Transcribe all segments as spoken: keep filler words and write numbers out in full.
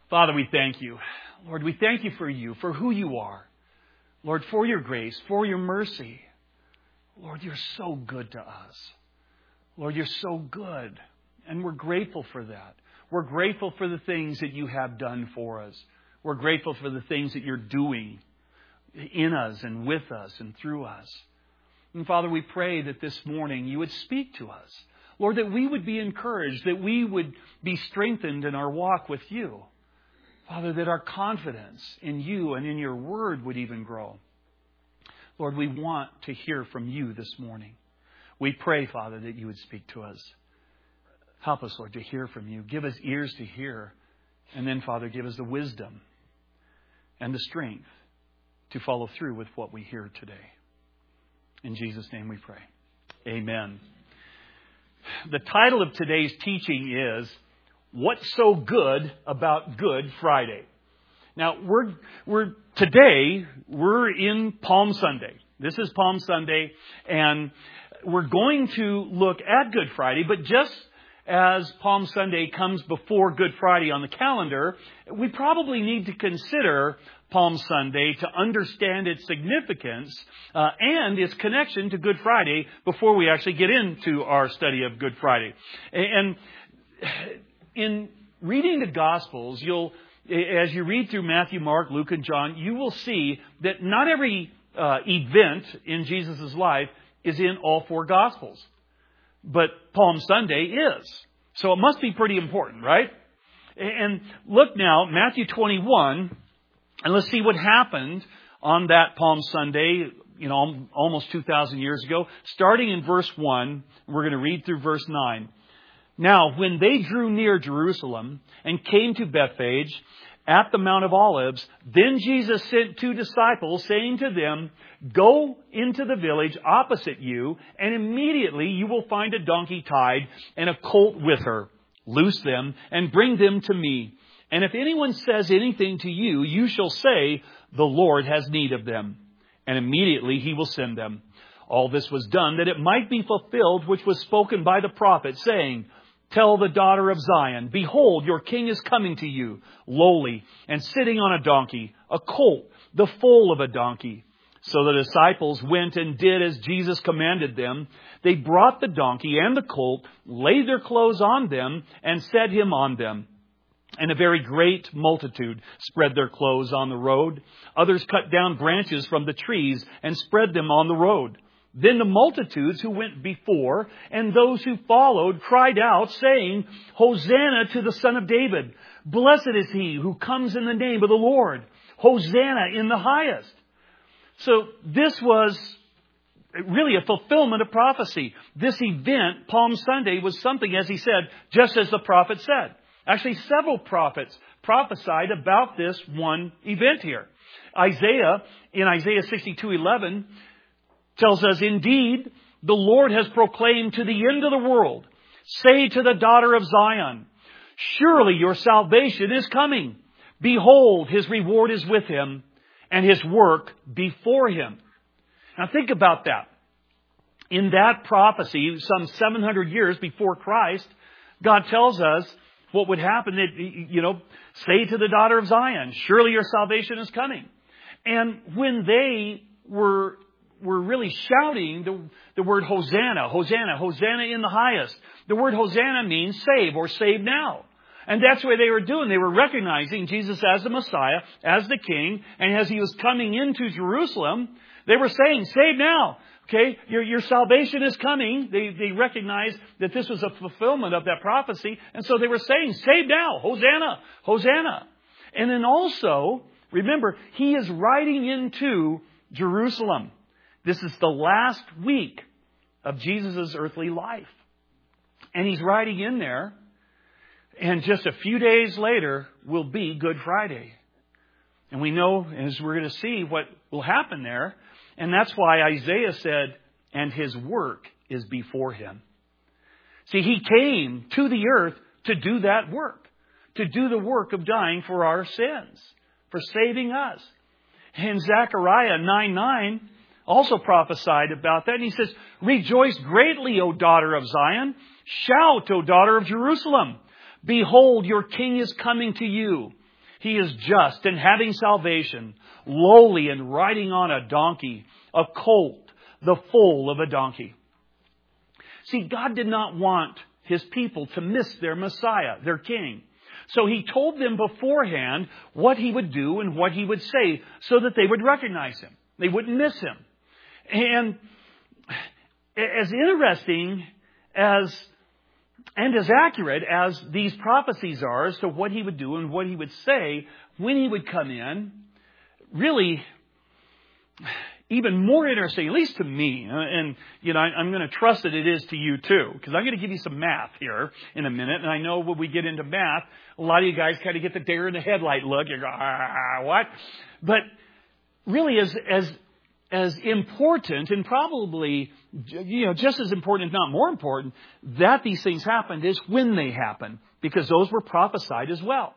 Father, we thank you. Lord, we thank you for you, for who you are. Lord, for your grace, for your mercy. Lord, you're so good to us. Lord, you're so good. And we're grateful for that. We're grateful for the things that you have done for us. We're grateful for the things that you're doing in us and with us and through us. And Father, we pray that this morning you would speak to us. Lord, that we would be encouraged, that we would be strengthened in our walk with you. Father, that our confidence in you and in your word would even grow. Lord, we want to hear from you this morning. We pray, Father, that you would speak to us. Help us, Lord, to hear from you. Give us ears to hear. And then, Father, give us the wisdom and the strength to follow through with what we hear today. In Jesus' name we pray. Amen. The title of today's teaching is, What's So Good About Good Friday? Now, we're, we're, today, we're in Palm Sunday. This is Palm Sunday, and we're going to look at Good Friday, but just as Palm Sunday comes before Good Friday on the calendar, we probably need to consider Palm Sunday to understand its significance uh, and its connection to Good Friday before we actually get into our study of Good Friday. And in reading the Gospels, you'll, as you read through Matthew, Mark, Luke, and John, you will see that not every uh, event in Jesus' life is in all four Gospels. But Palm Sunday is. So it must be pretty important, right? And look now, Matthew twenty-one, and let's see what happened on that Palm Sunday, you know, almost two thousand years ago. Starting in verse one, we're going to read through verse nine. Now, when they drew near Jerusalem and came to Bethphage at the Mount of Olives, then Jesus sent two disciples, saying to them, Go into the village opposite you, and immediately you will find a donkey tied and a colt with her. Loose them and bring them to me. And if anyone says anything to you, you shall say, The Lord has need of them. And immediately he will send them. All this was done that it might be fulfilled, which was spoken by the prophet, saying, Tell the daughter of Zion, Behold, your king is coming to you, lowly, and sitting on a donkey, a colt, the foal of a donkey. So the disciples went and did as Jesus commanded them. They brought the donkey and the colt, laid their clothes on them, and set him on them. And a very great multitude spread their clothes on the road. Others cut down branches from the trees and spread them on the road. Then the multitudes who went before and those who followed cried out, saying, Hosanna to the Son of David. Blessed is he who comes in the name of the Lord. Hosanna in the highest. So this was really a fulfillment of prophecy. This event, Palm Sunday, was something, as he said, just as the prophet said. Actually, several prophets prophesied about this one event here. Isaiah, in Isaiah sixty-two eleven, tells us, Indeed, the Lord has proclaimed to the end of the world, Say to the daughter of Zion, Surely your salvation is coming. Behold, his reward is with him, and his work before him. Now think about that. In that prophecy, some seven hundred years before Christ, God tells us what would happen. That, you know, say to the daughter of Zion, Surely your salvation is coming. And when they were were really shouting the, the word Hosanna, Hosanna, Hosanna in the highest. The word Hosanna means save or save now. And that's what they were doing. They were recognizing Jesus as the Messiah, as the King. And as he was coming into Jerusalem, they were saying, save now. Okay, your, your salvation is coming. They, they recognized that this was a fulfillment of that prophecy. And so they were saying, save now, Hosanna, Hosanna. And then also, remember, he is riding into Jerusalem. This is the last week of Jesus' earthly life. And he's riding in there. And just a few days later will be Good Friday. And we know, as we're going to see, what will happen there. And that's why Isaiah said, and his work is before him. See, he came to the earth to do that work. To do the work of dying for our sins. For saving us. And Zechariah nine nine also prophesied about that. And he says, Rejoice greatly, O daughter of Zion. Shout, O daughter of Jerusalem. Behold, your king is coming to you. He is just and having salvation, lowly and riding on a donkey, a colt, the foal of a donkey. See, God did not want His people to miss their Messiah, their King. So He told them beforehand what He would do and what He would say so that they would recognize Him. They wouldn't miss Him. And as interesting as and as accurate as these prophecies are as to what He would do and what He would say when He would come in, really even more interesting, at least to me, and you know, I'm going to trust that it is to you too, because I'm going to give you some math here in a minute, and I know when we get into math, a lot of you guys kind of get the deer in the headlight look. You go, ah, what? But really, as as as important, and probably you know just as important, if not more important, that these things happened is when they happened, because those were prophesied as well.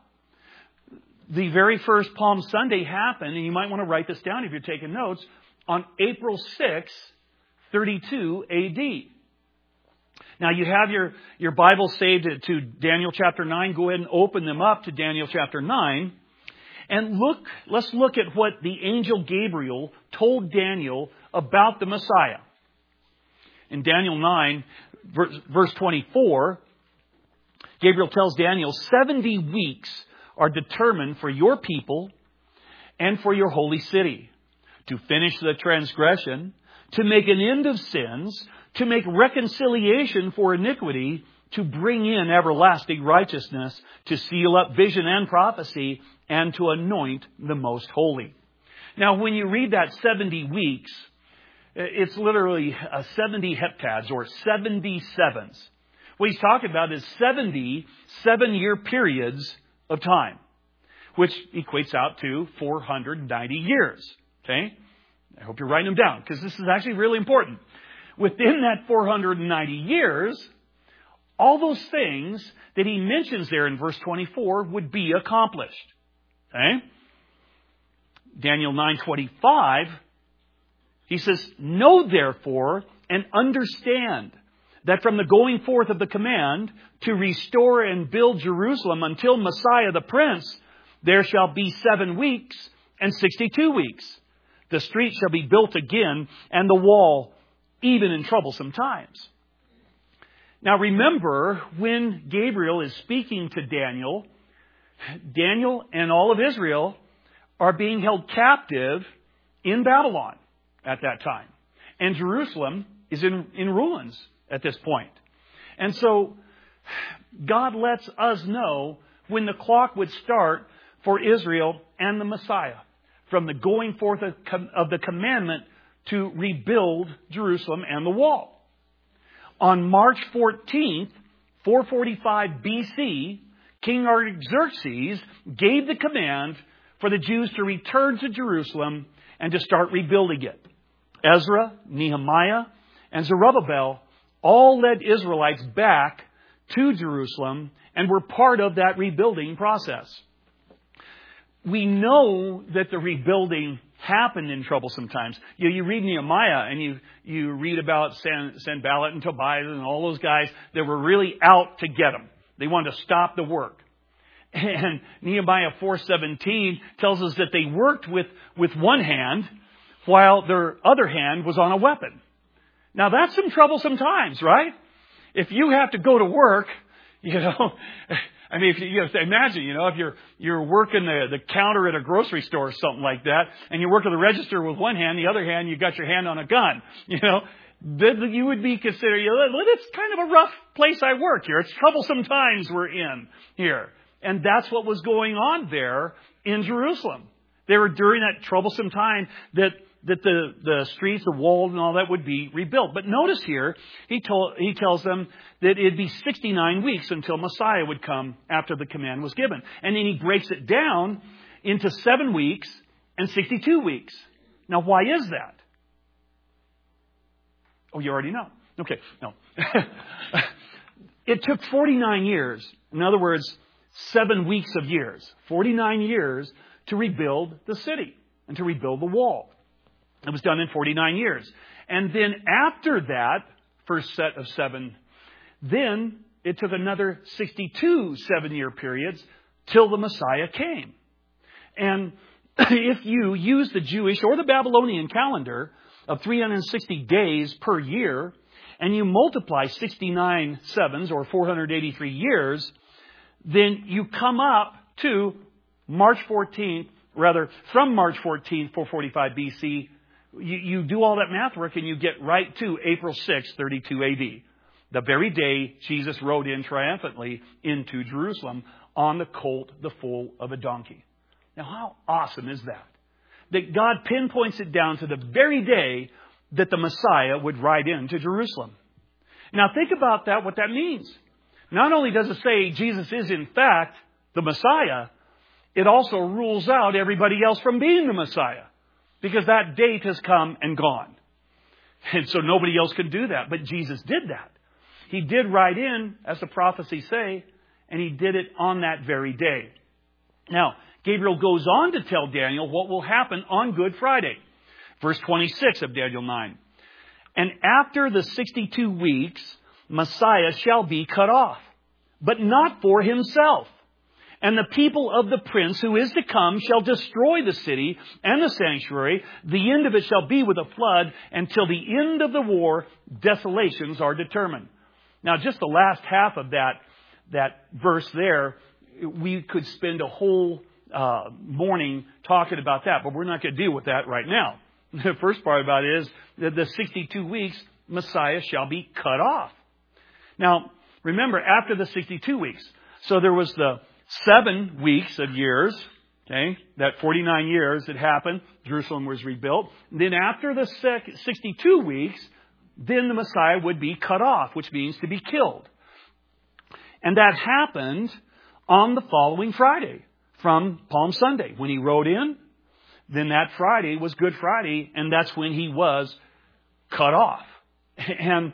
The very first Palm Sunday happened, and you might want to write this down if you're taking notes, on April sixth, thirty-two A D. Now you have your, your Bible saved to Daniel chapter nine. Go ahead and open them up to Daniel chapter nine. And look, let's look at what the angel Gabriel told Daniel about the Messiah. In Daniel nine, verse, verse twenty-four, Gabriel tells Daniel, seventy weeks are determined for your people and for your holy city, to finish the transgression, to make an end of sins, to make reconciliation for iniquity, to bring in everlasting righteousness, to seal up vision and prophecy, and to anoint the most holy. Now, when you read that seventy weeks, it's literally a seventy heptads or seventy sevens. What he's talking about is seventy seven-year periods of time, which equates out to four hundred ninety years. Okay? I hope you're writing them down, because this is actually really important. Within that four hundred ninety years, all those things that he mentions there in verse twenty-four would be accomplished. Okay? Daniel nine twenty-five, he says, know therefore and understand that from the going forth of the command to restore and build Jerusalem until Messiah the Prince, there shall be seven weeks and sixty-two weeks. The street shall be built again, and the wall even in troublesome times. Now remember, when Gabriel is speaking to Daniel, Daniel and all of Israel are being held captive in Babylon at that time. And Jerusalem is in, in ruins at this point. And so God lets us know when the clock would start for Israel and the Messiah, from the going forth of the commandment to rebuild Jerusalem and the wall. On March fourteenth, four forty-five B C, King Artaxerxes gave the command for the Jews to return to Jerusalem and to start rebuilding it. Ezra, Nehemiah, and Zerubbabel all led Israelites back to Jerusalem and were part of that rebuilding process. We know that the rebuilding happened in troublesome times. You, you read Nehemiah and you, you read about San, Sanballat and Tobias and all those guys that were really out to get them. They wanted to stop the work. And Nehemiah four seventeen tells us that they worked with, with one hand while their other hand was on a weapon. Now that's some troublesome times, right? If you have to go to work, you know, I mean, if you, you have to imagine, you know, if you're, you're working the, the counter at a grocery store or something like that, and you're working the register with one hand, the other hand, you got your hand on a gun, you know, then you would be considered, you know, it's kind of a rough place I work here. It's troublesome times we're in here. And that's what was going on there in Jerusalem. They were during that troublesome time that that the, the streets, the walls and all that would be rebuilt. But notice here, he told, he tells them that it'd be sixty-nine weeks until Messiah would come after the command was given. And then he breaks it down into seven weeks and sixty-two weeks. Now, why is that? Oh, you already know. Okay, no. It took forty-nine years. In other words, seven weeks of years. forty-nine years to rebuild the city and to rebuild the wall. It was done in forty-nine years. And then after that first set of seven, then it took another sixty-two seven-year periods till the Messiah came. And if you use the Jewish or the Babylonian calendar of three hundred sixty days per year, and you multiply sixty-nine sevens or four hundred eighty-three years, then you come up to March fourteenth, rather, from March fourteenth, four forty-five B C. You, you do all that math work and you get right to April sixth, thirty-two A D. The very day Jesus rode in triumphantly into Jerusalem on the colt, the foal of a donkey. Now, how awesome is that? That God pinpoints it down to the very day that the Messiah would ride into Jerusalem. Now, think about that, what that means. Not only does it say Jesus is in fact the Messiah, it also rules out everybody else from being the Messiah. Because that date has come and gone. And so nobody else could do that. But Jesus did that. He did ride in, as the prophecies say, and He did it on that very day. Now, Gabriel goes on to tell Daniel what will happen on Good Friday. Verse twenty-six of Daniel nine. And after the sixty-two weeks, Messiah shall be cut off, but not for Himself. And the people of the prince who is to come shall destroy the city and the sanctuary. The end of it shall be with a flood. Until the end of the war, desolations are determined. Now, just the last half of that, that verse there, we could spend a whole uh, morning talking about that, but we're not going to deal with that right now. The first part about it is that the sixty-two weeks, Messiah shall be cut off. Now, remember, after the sixty-two weeks, so there was the seven weeks of years, okay, that forty-nine years had happened, Jerusalem was rebuilt. Then after the sixty-two weeks, then the Messiah would be cut off, which means to be killed. And that happened on the following Friday, from Palm Sunday, when He rode in. Then that Friday was Good Friday, and that's when He was cut off. And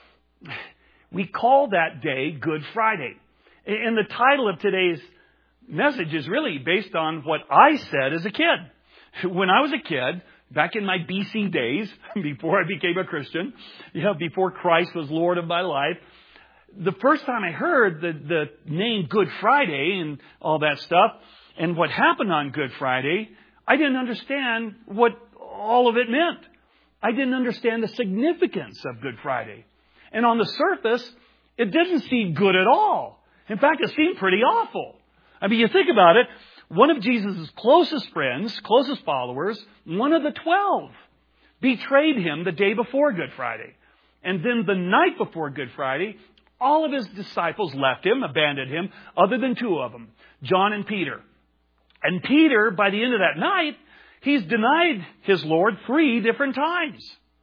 we call that day Good Friday. And the title of today's message is really based on what I said as a kid. When I was a kid, back in my B C days, before I became a Christian, you know, before Christ was Lord of my life, the first time I heard the, the name Good Friday and all that stuff, and what happened on Good Friday, I didn't understand what all of it meant. I didn't understand the significance of Good Friday. And on the surface, it didn't seem good at all. In fact, it seemed pretty awful. I mean, you think about it, one of Jesus' closest friends, closest followers, one of the twelve, betrayed Him the day before Good Friday. And then the night before Good Friday, all of His disciples left Him, abandoned Him, other than two of them, John and Peter. And Peter, by the end of that night, he's denied his Lord three different times.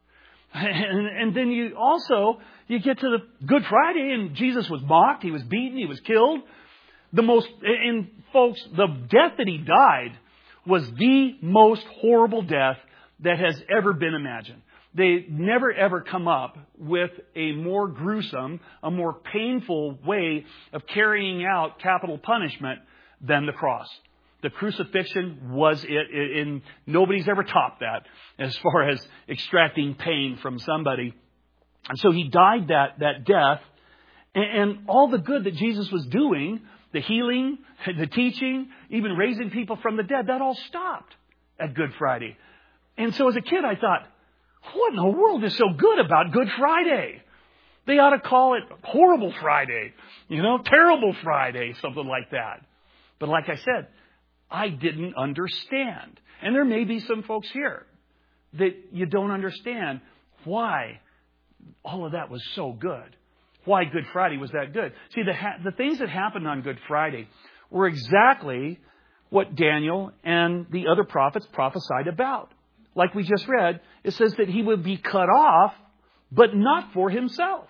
And, and then you also, you get to the Good Friday and Jesus was mocked, He was beaten, He was killed. The most, and folks, the death that He died was the most horrible death that has ever been imagined. They never ever come up with a more gruesome, a more painful way of carrying out capital punishment than the cross. The crucifixion was it, and nobody's ever topped that as far as extracting pain from somebody. And so He died that, that death, and, and all the good that Jesus was doing, the healing, the teaching, even raising people from the dead, that all stopped at Good Friday. And so as a kid, I thought, what in the world is so good about Good Friday? They ought to call it Horrible Friday, you know, Terrible Friday, something like that. But like I said, I didn't understand. And there may be some folks here that you don't understand why all of that was so good. Why Good Friday was that good. See, the, ha- the things that happened on Good Friday were exactly what Daniel and the other prophets prophesied about. Like we just read, it says that He would be cut off, but not for Himself.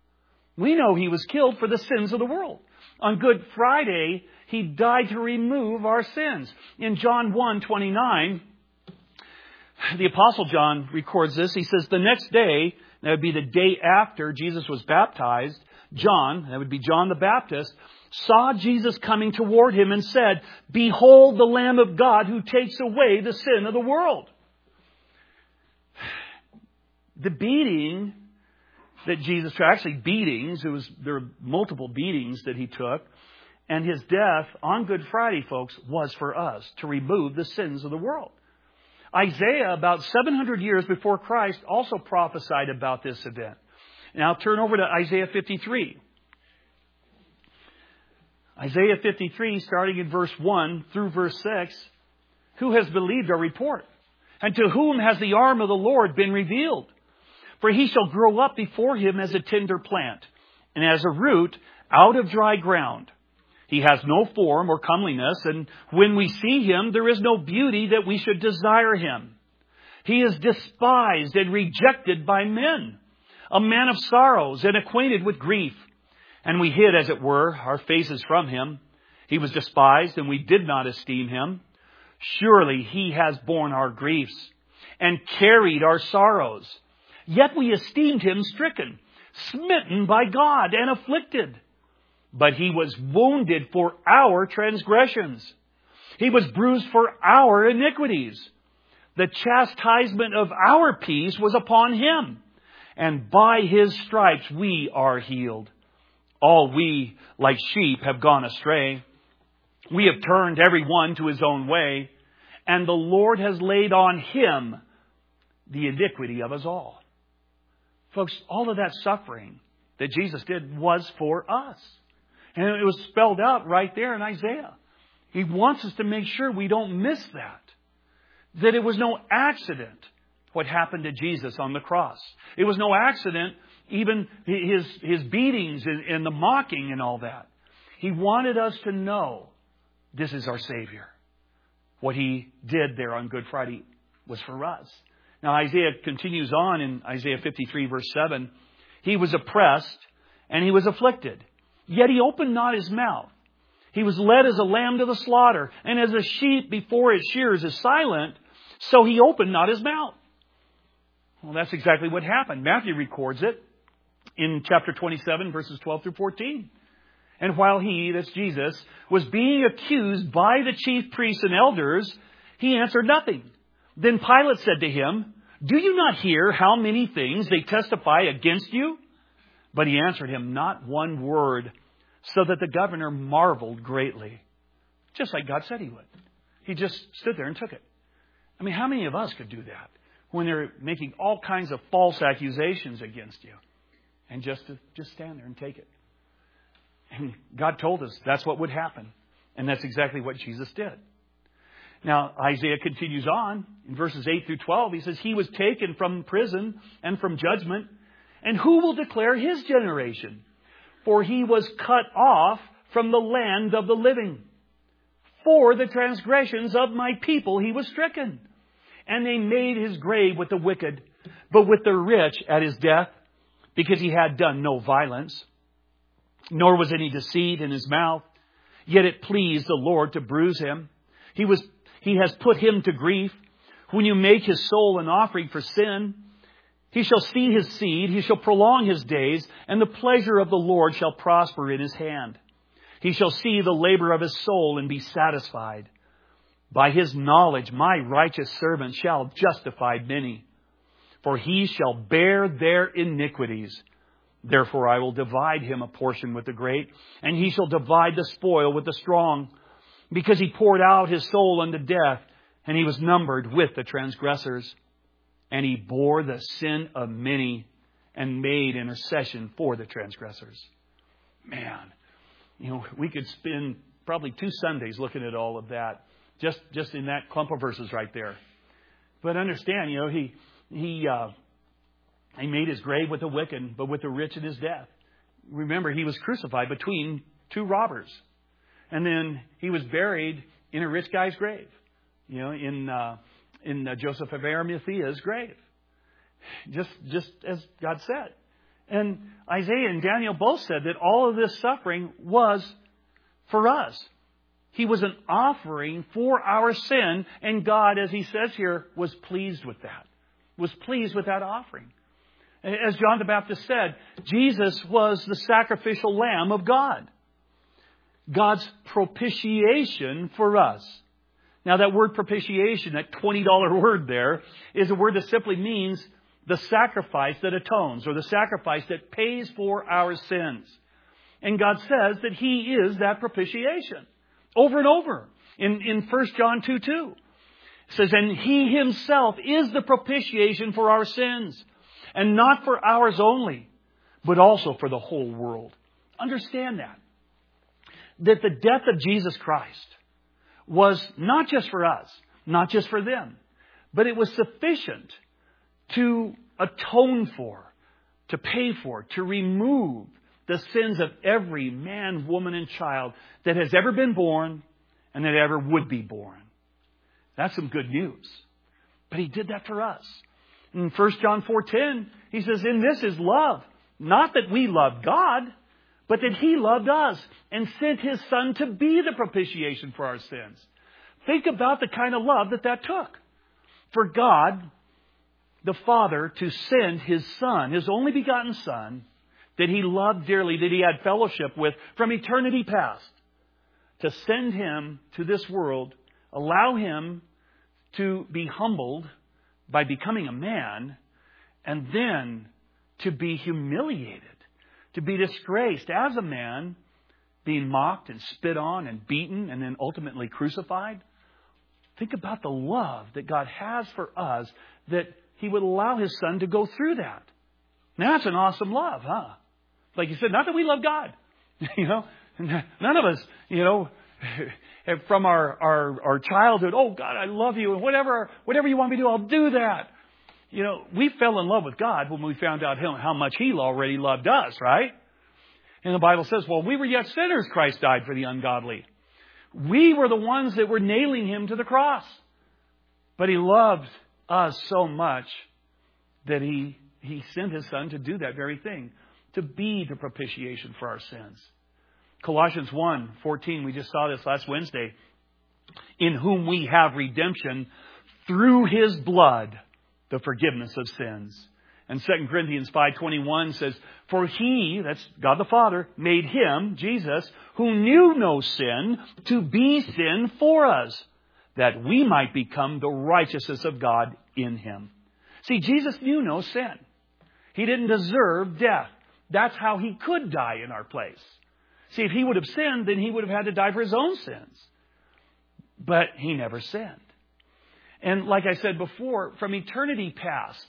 We know He was killed for the sins of the world. On Good Friday, He died to remove our sins. In John one twenty-nine, the Apostle John records this. He says, the next day, that would be the day after Jesus was baptized, John, that would be John the Baptist, saw Jesus coming toward him and said, behold the Lamb of God who takes away the sin of the world. The beating that Jesus took, actually beatings, it was, there were multiple beatings that He took. And His death on Good Friday, folks, was for us to remove the sins of the world. Isaiah, about seven hundred years before Christ, also prophesied about this event. Now turn over to Isaiah fifty-three. Isaiah fifty-three, starting in verse one through verse six. Who has believed our report? And to whom has the arm of the Lord been revealed? For He shall grow up before Him as a tender plant, and as a root out of dry ground. He has no form or comeliness, and when we see Him, there is no beauty that we should desire Him. He is despised and rejected by men, a man of sorrows and acquainted with grief. And we hid, as it were, our faces from Him. He was despised, and we did not esteem Him. Surely He has borne our griefs and carried our sorrows. Yet we esteemed Him stricken, smitten by God, and afflicted. But He was wounded for our transgressions. He was bruised for our iniquities. The chastisement of our peace was upon Him, and by His stripes we are healed. All we, like sheep, have gone astray. We have turned every one to his own way, and the Lord has laid on Him the iniquity of us all. Folks, all of that suffering that Jesus did was for us. And it was spelled out right there in Isaiah. He wants us to make sure we don't miss that. That it was no accident what happened to Jesus on the cross. It was no accident even his, his beatings and, and the mocking and all that. He wanted us to know this is our Savior. What He did there on Good Friday was for us. Now Isaiah continues on in Isaiah fifty-three verse seven. He was oppressed and He was afflicted, yet He opened not His mouth. He was led as a lamb to the slaughter, and as a sheep before its shears is silent, so He opened not His mouth. Well, that's exactly what happened. Matthew records it in chapter twenty-seven, verses twelve through fourteen. And while He, that's Jesus, was being accused by the chief priests and elders, He answered nothing. Then Pilate said to Him, "Do you not hear how many things they testify against you?" But He answered him not one word, so that the governor marveled greatly. Just like God said He would. He just stood there and took it. I mean, how many of us could do that when they're making all kinds of false accusations against you? And just to just stand there and take it. And God told us that's what would happen. And that's exactly what Jesus did. Now, Isaiah continues on in verses eight through twelve. He says, He was taken from prison and from judgment. And who will declare His generation? For He was cut off from the land of the living. For the transgressions of my people He was stricken. And they made His grave with the wicked, but with the rich at His death, because He had done no violence, nor was any deceit in His mouth. Yet it pleased the Lord to bruise Him. He was, He has put Him to grief. When you make His soul an offering for sin, He shall see His seed, He shall prolong His days, and the pleasure of the Lord shall prosper in His hand. He shall see the labor of His soul and be satisfied. By His knowledge my righteous servant shall justify many, for He shall bear their iniquities. Therefore I will divide him a portion with the great, and he shall divide the spoil with the strong, because He poured out His soul unto death, and He was numbered with the transgressors. And He bore the sin of many and made intercession for the transgressors. Man, you know, we could spend probably two Sundays looking at all of that, just, just in that clump of verses right there. But understand, you know, He, he, uh, He made His grave with the wicked, but with the rich in His death. Remember, He was crucified between two robbers. And then He was buried in a rich guy's grave. You know, in uh, in uh, Joseph of Arimathea's grave. Just, just as God said. And Isaiah and Daniel both said that all of this suffering was for us. He was an offering for our sin. And God, as He says here, was pleased with that. Was pleased with that offering. As John the Baptist said, Jesus was the sacrificial lamb of God. God's propitiation for us. Now that word propitiation, that twenty dollar word there, is a word that simply means the sacrifice that atones, or the sacrifice that pays for our sins. And God says that He is that propitiation. Over and over. In, in First John two two. It says, and He Himself is the propitiation for our sins. And not for ours only, but also for the whole world. Understand that. That the death of Jesus Christ was not just for us, not just for them, but it was sufficient to atone for, to pay for, to remove the sins of every man, woman, and child that has ever been born and that ever would be born. That's some good news. But He did that for us. In First John four ten, He says, in this is love. Not that we loved God, but that He loved us and sent His Son to be the propitiation for our sins. Think about the kind of love that that took. For God, the Father, to send His Son, His only begotten Son, that He loved dearly, that He had fellowship with from eternity past, to send Him to this world, allow Him to be humbled by becoming a man, and then to be humiliated, to be disgraced as a man, being mocked and spit on and beaten and then ultimately crucified. Think about the love that God has for us, that He would allow His Son to go through that. Now, that's an awesome love, huh? Like you said, not that we love God. You know, none of us, you know, from our, our, our childhood, oh God, I love you, and whatever, whatever you want me to do, I'll do that. You know, we fell in love with God when we found out how much He already loved us, right? And the Bible says, well, we were yet sinners, Christ died for the ungodly. We were the ones that were nailing Him to the cross. But He loved us so much that He, He sent His Son to do that very thing, to be the propitiation for our sins. Colossians one fourteen, we just saw this last Wednesday. In whom we have redemption through His blood, the forgiveness of sins. And Second Corinthians five twenty-one says, for He, that's God the Father, made Him, Jesus, who knew no sin, to be sin for us, that we might become the righteousness of God in Him. See, Jesus knew no sin. He didn't deserve death. That's how He could die in our place. See, if He would have sinned, then He would have had to die for His own sins. But He never sinned. And like I said before, from eternity past,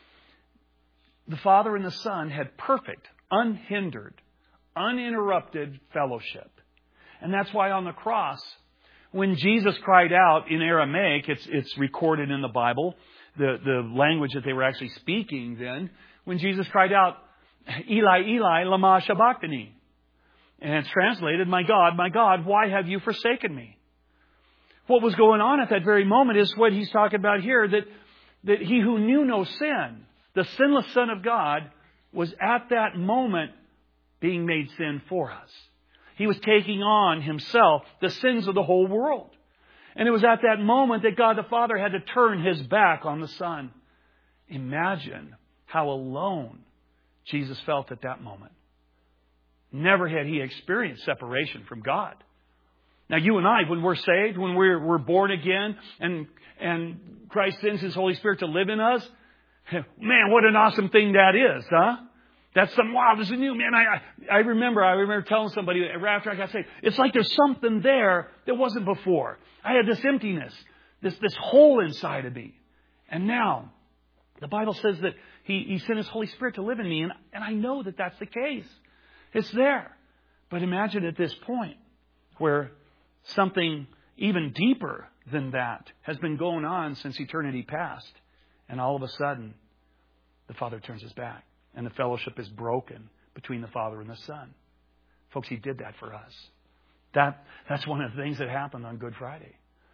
the Father and the Son had perfect, unhindered, uninterrupted fellowship. And that's why on the cross, when Jesus cried out in Aramaic, it's, it's recorded in the Bible, the, the language that they were actually speaking then, when Jesus cried out, Eli, Eli, lama sabachthani. And it's translated, my God, my God, why have you forsaken me? What was going on at that very moment is what He's talking about here, that, that He who knew no sin, the sinless Son of God, was at that moment being made sin for us. He was taking on Himself the sins of the whole world. And it was at that moment that God the Father had to turn His back on the Son. Imagine how alone Jesus felt at that moment. Never had He experienced separation from God. Now, you and I, when we're saved, when we're, we're born again, and, and Christ sends His Holy Spirit to live in us, man, what an awesome thing that is, huh? That's some, wow, this is new, man. I, I remember, I remember telling somebody right after I got saved, it's like there's something there that wasn't before. I had this emptiness, this, this hole inside of me. And now, the Bible says that He, he sent His Holy Spirit to live in me, and, and I know that that's the case. It's there. But imagine at this point where something even deeper than that has been going on since eternity past. And all of a sudden, the Father turns His back. And the fellowship is broken between the Father and the Son. Folks, He did that for us. That, that's one of the things that happened on Good Friday.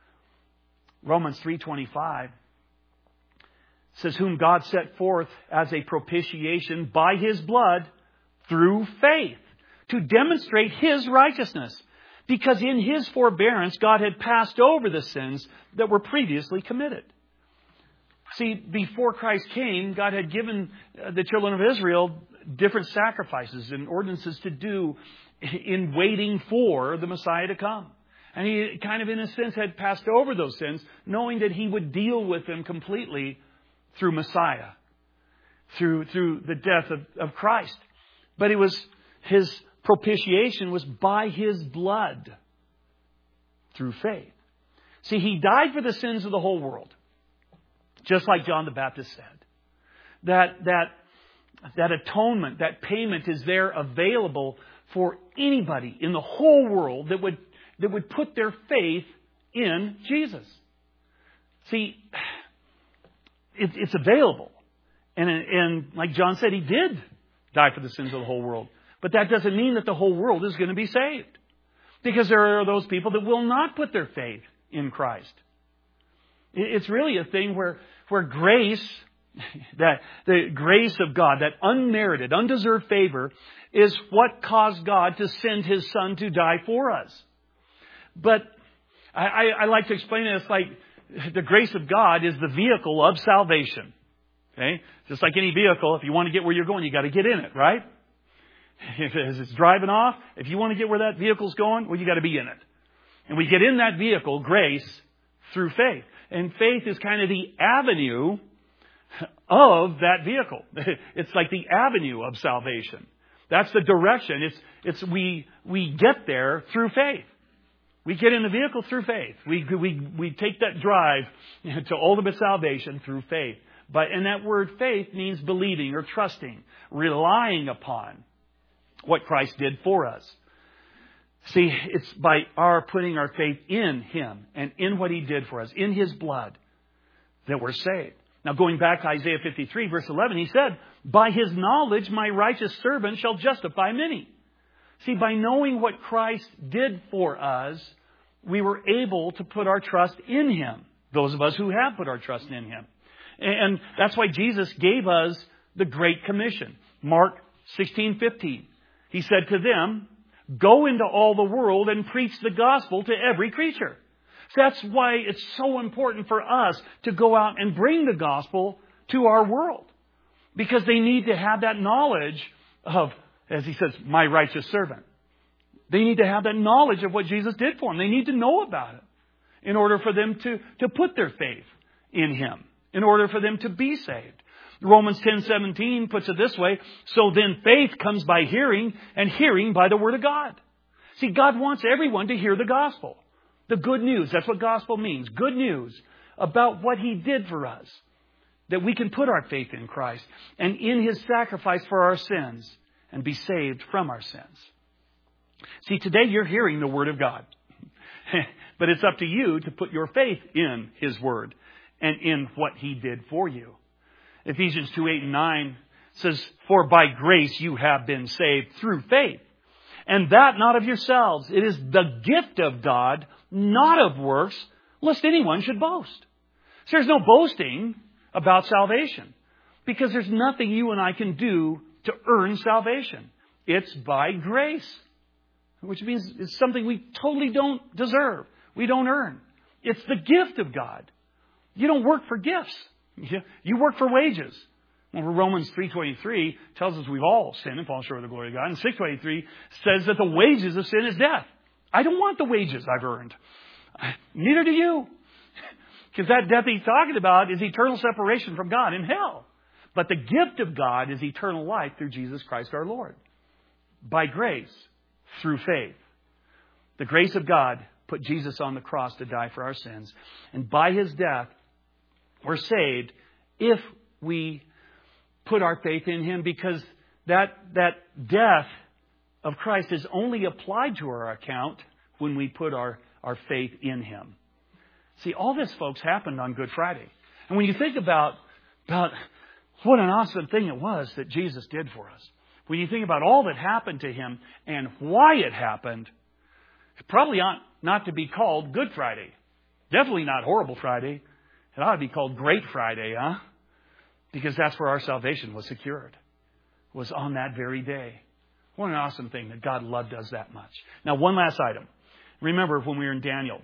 Romans three twenty-five says, whom God set forth as a propitiation by His blood through faith, to demonstrate His righteousness. Because in His forbearance, God had passed over the sins that were previously committed. See, before Christ came, God had given the children of Israel different sacrifices and ordinances to do in waiting for the Messiah to come. And He kind of, in a sense, had passed over those sins, knowing that He would deal with them completely through Messiah, through, through the death of, of Christ. But it was His propitiation was by His blood through faith. See, He died for the sins of the whole world. Just like John the Baptist said. That, that, that atonement, that payment is there available for anybody in the whole world that would, that would put their faith in Jesus. See, it, it's available. And, and like John said, He did die for the sins of the whole world. But that doesn't mean that the whole world is going to be saved. Because there are those people that will not put their faith in Christ. It's really a thing where, where grace, that the grace of God, that unmerited, undeserved favor, is what caused God to send His Son to die for us. But I, I, I like to explain it as like the grace of God is the vehicle of salvation. Okay? Just like any vehicle, if you want to get where you're going, you got to get in it, right? If it's driving off, if you want to get where that vehicle's going, well, you got to be in it. And we get in that vehicle, grace, through faith. And faith is kind of the avenue of that vehicle. It's like the avenue of salvation. That's the direction. It's, it's, we, we get there through faith. We get in the vehicle through faith. We, we, we take that drive to ultimate salvation through faith. But, and that word faith means believing or trusting, relying upon what Christ did for us. See, it's by our putting our faith in Him and in what He did for us, in His blood, that we're saved. Now, going back to Isaiah fifty-three, verse eleven, He said, by His knowledge, my righteous servant shall justify many. See, by knowing what Christ did for us, we were able to put our trust in Him. Those of us who have put our trust in Him. And that's why Jesus gave us the Great Commission. Mark sixteen fifteen. He said to them, go into all the world and preach the gospel to every creature. So that's why it's so important for us to go out and bring the gospel to our world. Because they need to have that knowledge of, as He says, my righteous servant. They need to have that knowledge of what Jesus did for them. They need to know about it in order for them to, to put their faith in Him, in order for them to be saved. Romans ten seventeen puts it this way, so then faith comes by hearing, and hearing by the Word of God. See, God wants everyone to hear the gospel. The good news, that's what gospel means. Good news about what He did for us. That we can put our faith in Christ and in His sacrifice for our sins and be saved from our sins. See, today you're hearing the Word of God. But it's up to you to put your faith in His Word and in what He did for you. Ephesians two, eight and nine says, for by grace you have been saved through faith. And that not of yourselves. It is the gift of God, not of works, lest anyone should boast. So there's no boasting about salvation. Because there's nothing you and I can do to earn salvation. It's by grace. Which means it's something we totally don't deserve. We don't earn. It's the gift of God. You don't work for gifts. You work for wages. Well, Romans three twenty-three tells us we've all sinned and fallen short of the glory of God. And six twenty-three says that the wages of sin is death. I don't want the wages I've earned. Neither do you. Because that death He's talking about is eternal separation from God in hell. But the gift of God is eternal life through Jesus Christ our Lord. By grace, through faith. The grace of God put Jesus on the cross to die for our sins. And by His death, we're saved if we put our faith in Him, because that, that death of Christ is only applied to our account when we put our, our faith in Him. See, all this, folks, happened on Good Friday. And when you think about, about what an awesome thing it was that Jesus did for us, when you think about all that happened to Him and why it happened, it probably ought not to be called Good Friday. Definitely not Horrible Friday. It ought to be called Great Friday, huh? Because that's where our salvation was secured. Was on that very day. What an awesome thing that God loved us that much. Now, one last item. Remember when we were in Daniel.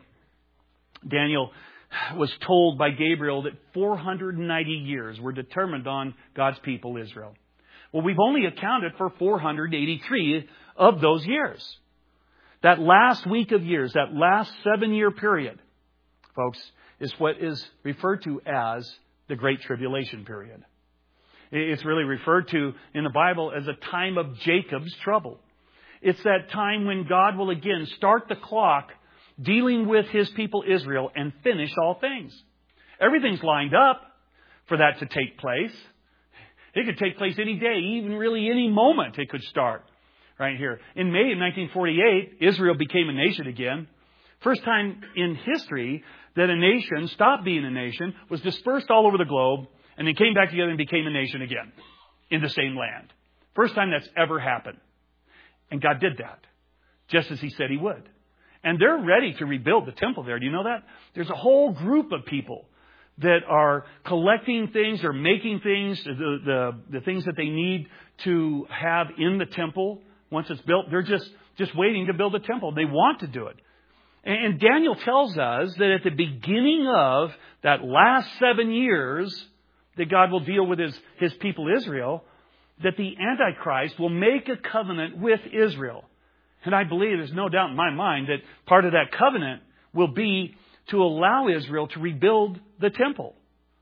Daniel was told by Gabriel that four hundred ninety years were determined on God's people, Israel. Well, we've only accounted for four hundred eighty-three of those years. That last week of years, that last seven-year period, folks, is what is referred to as the Great Tribulation period. It's really referred to in the Bible as a time of Jacob's trouble. It's that time when God will again start the clock dealing with His people Israel and finish all things. Everything's lined up for that to take place. It could take place any day, even really any moment it could start right here. In May of nineteen forty-eight, Israel became a nation again. First time in history that a nation stopped being a nation, was dispersed all over the globe, and then came back together and became a nation again in the same land. First time that's ever happened. And God did that, just as He said He would. And they're ready to rebuild the temple there. Do you know that? There's a whole group of people that are collecting things or making things, the, the, the things that they need to have in the temple once it's built. They're just, just waiting to build a temple. They want to do it. And Daniel tells us that at the beginning of that last seven years that God will deal with his, his people Israel, that the Antichrist will make a covenant with Israel. And I believe there's no doubt in my mind that part of that covenant will be to allow Israel to rebuild the temple.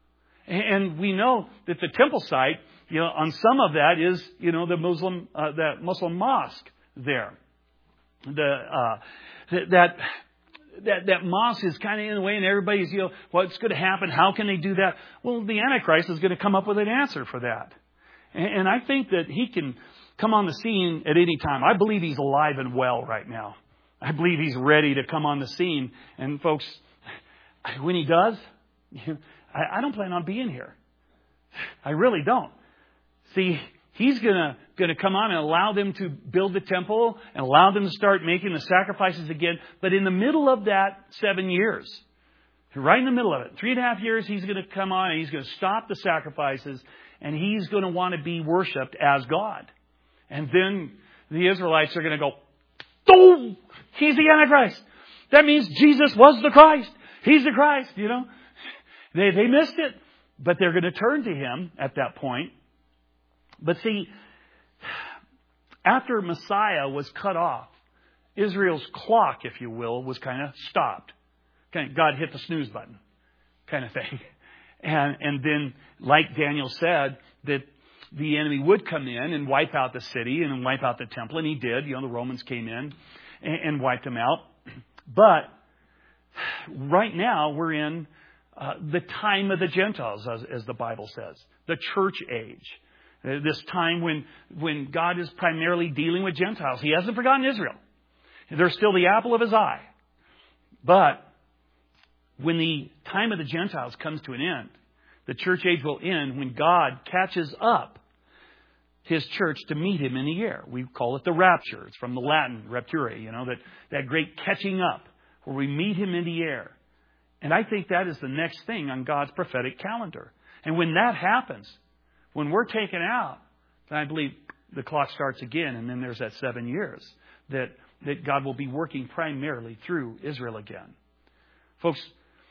And we know that the temple site, you know, on some of that is, you know, the Muslim, uh, that Muslim mosque there. The, uh, that, that, that mosque is kind of in the way and everybody's, you know, what's going to happen? How can they do that? Well, the Antichrist is going to come up with an answer for that. And, and I think that he can come on the scene at any time. I believe he's alive and well right now. I believe he's ready to come on the scene. And folks, when he does, I, I don't plan on being here. I really don't. See, he's gonna gonna come on and allow them to build the temple and allow them to start making the sacrifices again. But in the middle of that seven years, right in the middle of it, three and a half years, he's gonna come on and he's gonna stop the sacrifices and he's gonna want to be worshipped as God. And then the Israelites are gonna go, oh, he's the Antichrist. That means Jesus was the Christ. He's the Christ, you know. They they missed it. But they're going to turn to Him at that point. But see, after Messiah was cut off, Israel's clock, if you will, was kind of stopped. Kind of, God hit the snooze button kind of thing. And, and then, like Daniel said, that the enemy would come in and wipe out the city and wipe out the temple. And he did. You know, the Romans came in and, and wiped them out. But right now we're in uh, the time of the Gentiles, as, as the Bible says. The church age. Uh, this time when, when God is primarily dealing with Gentiles. He hasn't forgotten Israel. They're still the apple of His eye. But when the time of the Gentiles comes to an end, the church age will end when God catches up His church to meet Him in the air. We call it the rapture. It's from the Latin rapture, you know, that, that great catching up where we meet Him in the air. And I think that is the next thing on God's prophetic calendar. And when that happens, when we're taken out, then I believe the clock starts again. And then there's that seven years that, that God will be working primarily through Israel again. Folks,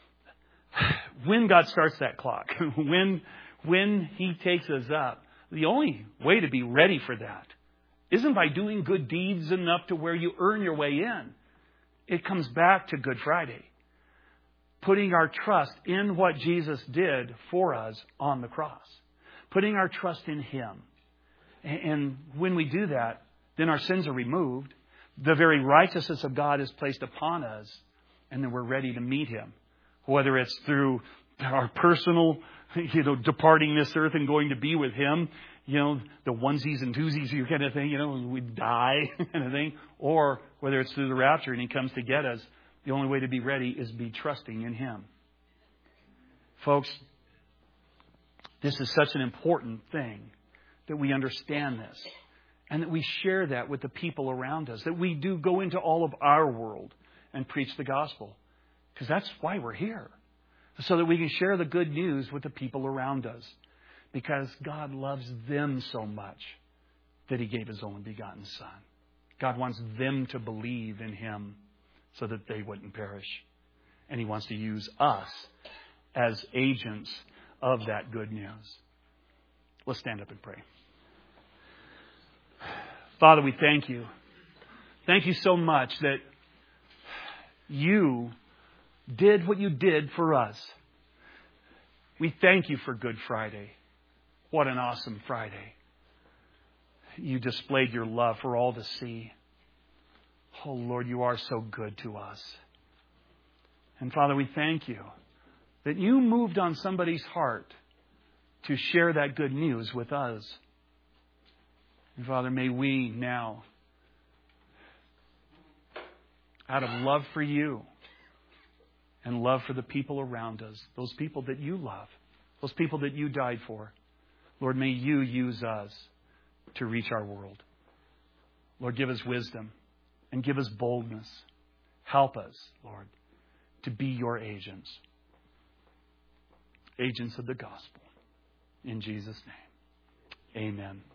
when God starts that clock, when, when He takes us up, the only way to be ready for that isn't by doing good deeds enough to where you earn your way in. It comes back to Good Friday. Putting our trust in what Jesus did for us on the cross. Putting our trust in Him. And when we do that, then our sins are removed. The very righteousness of God is placed upon us. And then we're ready to meet Him. Whether it's through our personal, you know, departing this earth and going to be with Him, you know, the onesies and twosies kind of thing, you know, we die kind of thing. Or whether it's through the rapture and He comes to get us, the only way to be ready is be trusting in Him. Folks, this is such an important thing that we understand this and that we share that with the people around us, that we do go into all of our world and preach the gospel. Because that's why we're here. So that we can share the good news with the people around us. Because God loves them so much that He gave His only begotten Son. God wants them to believe in Him so that they wouldn't perish. And He wants to use us as agents of that good news. Let's stand up and pray. Father, we thank You. Thank You so much that You did what You did for us. We thank You for Good Friday. What an awesome Friday. You displayed Your love for all to see. Oh, Lord, you are so good to us. And Father, we thank you that you moved on somebody's heart to share that good news with us. And Father, may we now, out of love for you and love for the people around us, those people that you love, those people that you died for, Lord, may you use us to reach our world. Lord, give us wisdom and give us boldness. Help us, Lord, to be your agents. Agents of the gospel. In Jesus' name, amen.